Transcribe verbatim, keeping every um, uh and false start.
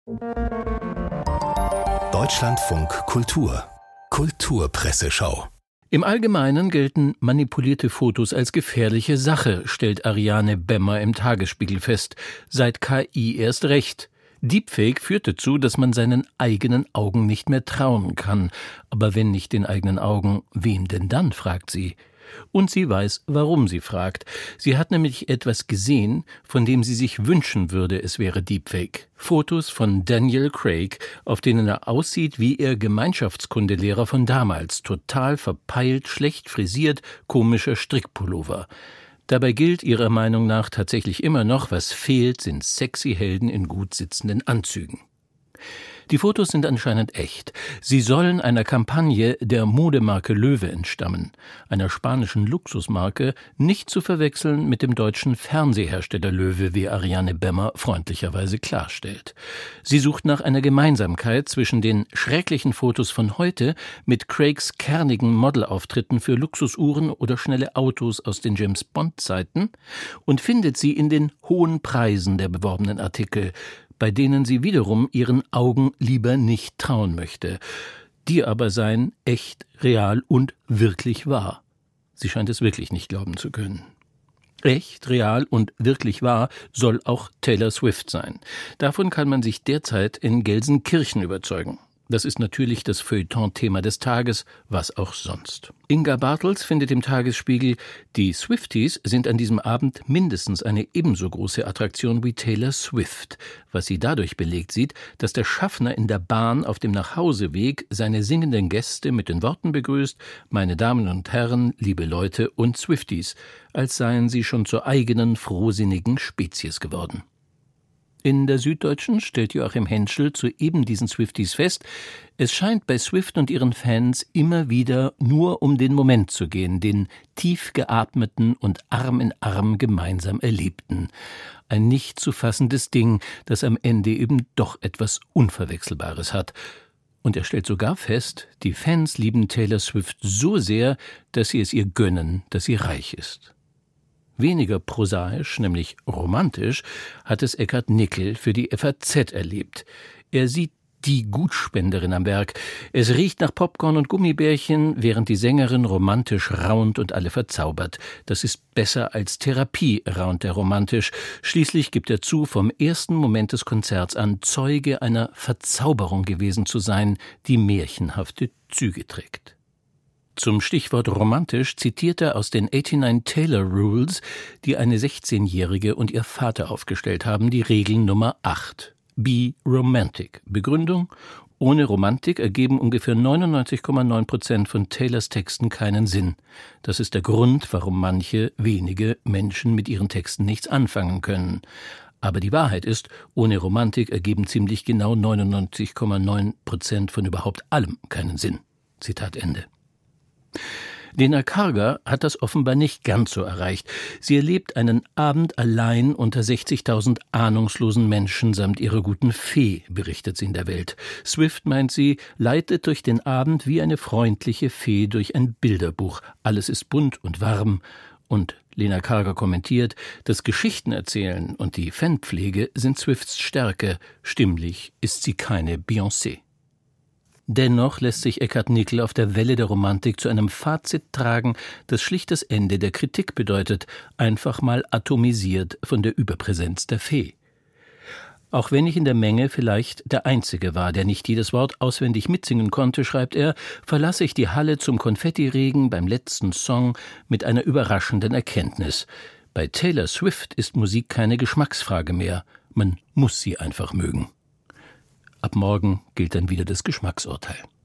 Deutschlandfunk Kultur Kulturpresseschau. Im Allgemeinen gelten manipulierte Fotos als gefährliche Sache, stellt Ariane Bemmer im Tagesspiegel fest. Seit K I erst recht. Deepfake führt dazu, dass man seinen eigenen Augen nicht mehr trauen kann. Aber wenn nicht den eigenen Augen, wem denn dann, fragt sie. Und sie weiß, warum sie fragt. Sie hat nämlich etwas gesehen, von dem sie sich wünschen würde, es wäre Deepfake. Fotos von Daniel Craig, auf denen er aussieht wie ihr Gemeinschaftskundelehrer von damals. Total verpeilt, schlecht frisiert, komischer Strickpullover. Dabei gilt ihrer Meinung nach tatsächlich immer noch, was fehlt, sind sexy Helden in gut sitzenden Anzügen. Die Fotos sind anscheinend echt. Sie sollen einer Kampagne der Modemarke Loewe entstammen, einer spanischen Luxusmarke, nicht zu verwechseln mit dem deutschen Fernsehersteller Loewe, wie Ariane Bemmer freundlicherweise klarstellt. Sie sucht nach einer Gemeinsamkeit zwischen den schrecklichen Fotos von heute mit Craigs kernigen Modelauftritten für Luxusuhren oder schnelle Autos aus den James-Bond-Zeiten und findet sie in den hohen Preisen der beworbenen Artikel, bei denen sie wiederum ihren Augen lieber nicht trauen möchte. Die aber seien echt, real und wirklich wahr. Sie scheint es wirklich nicht glauben zu können. Echt, real und wirklich wahr soll auch Taylor Swift sein. Davon kann man sich derzeit in Gelsenkirchen überzeugen. Das ist natürlich das Feuilleton-Thema des Tages, was auch sonst. Inga Bartels findet im Tagesspiegel, die Swifties sind an diesem Abend mindestens eine ebenso große Attraktion wie Taylor Swift, was sie dadurch belegt sieht, dass der Schaffner in der Bahn auf dem Nachhauseweg seine singenden Gäste mit den Worten begrüßt: Meine Damen und Herren, liebe Leute und Swifties, als seien sie schon zur eigenen frohsinnigen Spezies geworden. In der Süddeutschen stellt Joachim Henschel zu eben diesen Swifties fest, es scheint bei Swift und ihren Fans immer wieder nur um den Moment zu gehen, den tief geatmeten und Arm in Arm gemeinsam erlebten. Ein nicht zu fassendes Ding, das am Ende eben doch etwas Unverwechselbares hat. Und er stellt sogar fest, die Fans lieben Taylor Swift so sehr, dass sie es ihr gönnen, dass sie reich ist. Weniger prosaisch, nämlich romantisch, hat es Eckhard Nickel für die F A Z erlebt. Er sieht die Gutspenderin am Werk. Es riecht nach Popcorn und Gummibärchen, während die Sängerin romantisch raunt und alle verzaubert. Das ist besser als Therapie, raunt er romantisch. Schließlich gibt er zu, vom ersten Moment des Konzerts an Zeuge einer Verzauberung gewesen zu sein, die märchenhafte Züge trägt. Zum Stichwort romantisch zitiert er aus den neunundachtzig Taylor Rules, die eine sechzehnjährige und ihr Vater aufgestellt haben, die Regel Nummer acht. Be romantic. Begründung: Ohne Romantik ergeben ungefähr neunundneunzig Komma neun Prozent von Taylors Texten keinen Sinn. Das ist der Grund, warum manche wenige Menschen mit ihren Texten nichts anfangen können. Aber die Wahrheit ist, ohne Romantik ergeben ziemlich genau neunundneunzig Komma neun Prozent von überhaupt allem keinen Sinn. Zitat Ende. Lena Karger hat das offenbar nicht ganz so erreicht. Sie erlebt einen Abend allein unter sechzigtausend ahnungslosen Menschen samt ihrer guten Fee, berichtet sie in der Welt. Swift, meint sie, leitet durch den Abend wie eine freundliche Fee durch ein Bilderbuch. Alles ist bunt und warm. Und Lena Karger kommentiert, das Geschichtenerzählen und die Fanpflege sind Swifts Stärke. Stimmlich ist sie keine Beyoncé. Dennoch lässt sich Eckhard Nickel auf der Welle der Romantik zu einem Fazit tragen, das schlicht das Ende der Kritik bedeutet, einfach mal atomisiert von der Überpräsenz der Fee. Auch wenn ich in der Menge vielleicht der Einzige war, der nicht jedes Wort auswendig mitsingen konnte, schreibt er, verlasse ich die Halle zum Konfettiregen beim letzten Song mit einer überraschenden Erkenntnis. Bei Taylor Swift ist Musik keine Geschmacksfrage mehr, man muss sie einfach mögen. Ab morgen gilt dann wieder das Geschmacksurteil.